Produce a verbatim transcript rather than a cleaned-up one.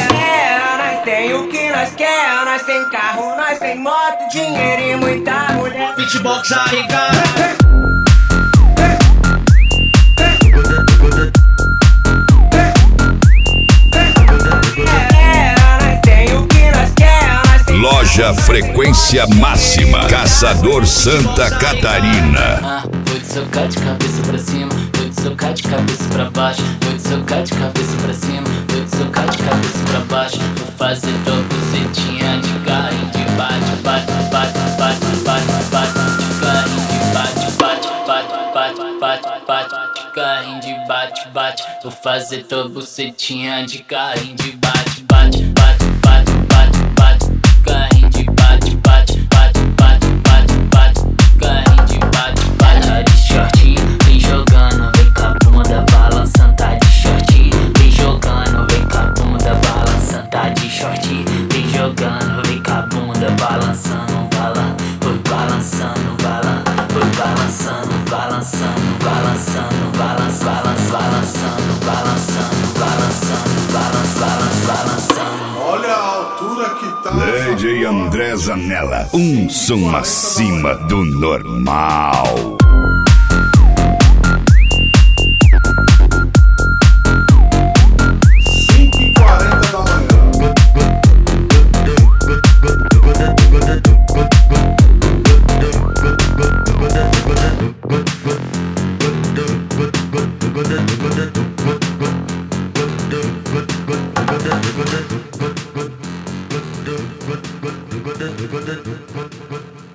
É, nós tem o que nós quer, nós tem carro, nós tem moto, dinheiro e muita mulher. Beatbox aí, cara. Loja Frequência Máxima, Caçador Santa Catarina. Ah, vou te socar de cabeça pra cima, vou te socar de cabeça pra baixo, vou te socar de cabeça pra cima, vou te socar de cabeça pra baixo. Vou fazer tua bucetinha de carrinho de bate, bate, bate, bate, bate, bate, de carrinho de bate, bate, bate, bate, bate, bate, de carrinho de bate, bate. Vou fazer tua bucetinha de carrinho de bate, bate, bate, bate, bate, bate. Carrinho de bate, bate, bate, bate, bate, bate. Carrinho de bate, bate. Tá de shortinho, vem jogando, vem com a bunda balançando. Tá de shortinho, vem jogando, vem com a bunda balançando. Tá de shortinho, vem jogando, vem com a bunda balançando, balan, foi balançando, balan, foi balançando, balançando, balançando, balança, balança, balançando, balançando, balançando, balança, balança, balançando. Olha a altura que tá. D J André Zanella, um som acima do normal. cinco e quarenta da manhã. Good, good, good, good, good, good, good, good, good, good, good.